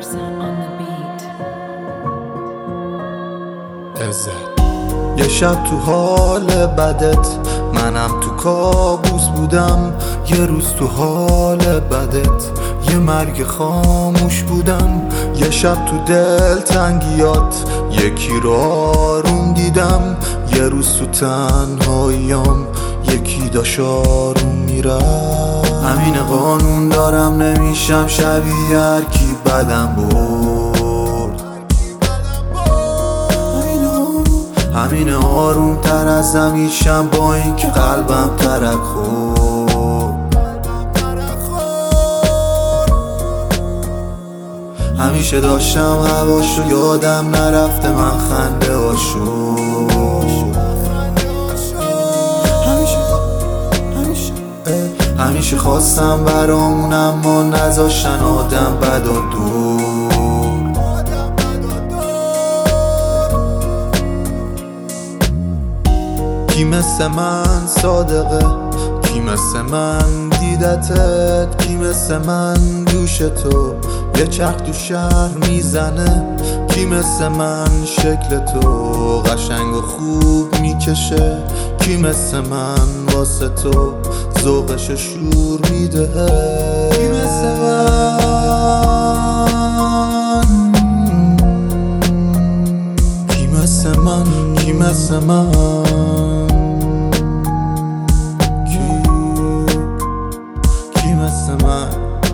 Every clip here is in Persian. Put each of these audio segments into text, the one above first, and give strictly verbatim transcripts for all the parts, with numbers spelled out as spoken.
عزت یه شب تو حال بدت، منم تو کابوس بودم. یه روز تو حال بدت، یه مرگ خاموش بودم. یه شب تو دل تنگیات، یکی رو آروم دیدم. یه روز تو تنهاییام، یکی داشت آروم میرم. همین قانون دارم، نمیشم شبیه هر کی بدم برد. همین آروم تر از همیشم، با این که قلبم ترک خورد. همیشه داشتم هواشو، یادم نرفته من خنده هاشو. همیشه همیشه همیشه خواستم برامون، اما نذاشتن آدم بد و دور. کی مثل من صادقه، کی مثل من دیدتت، کی مثل من دوش تو یه چرخ تو شهر میزنه. کی مثل من شکل تو قشنگ و خوب میکشه. کی مثل من واسه تو ذوقش شور میده. کی مثل من، کی مثل من، کی مثل من، کی مثل من،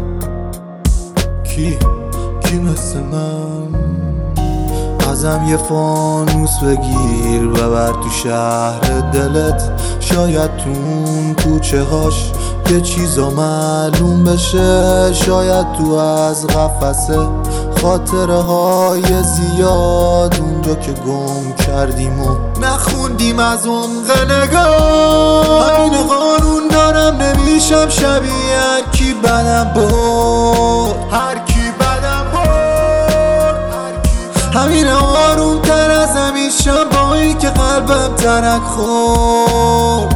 کی کی مثل من. ازم یه فانوس بگیر ببر تو شهر دلت. شاید تو اون کوچه هاش یه چیزا معلوم بشه. شاید تو از قفسه خاطره های زیاد، اونجا که گم کردیم و نخوندیم از عمق نگاه. همین قانون دارم، نمیشم شبیه هر کی بدم برد. هر کی بدم برد. همین آروم تر از همیشم، با این که قلبم ترک خورد.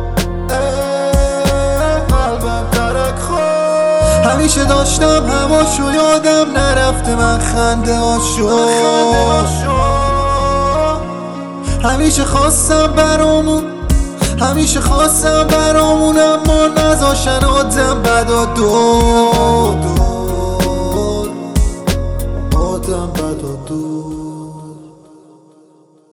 قلبم ترک خورد. همیشه داشتم هواشو، یادم نرفته من خنده هاشو. همیشه خواستم برامون، همیشه خواستم برامون، اما نذاشتن آدم بد و دور. آدم بد و دور.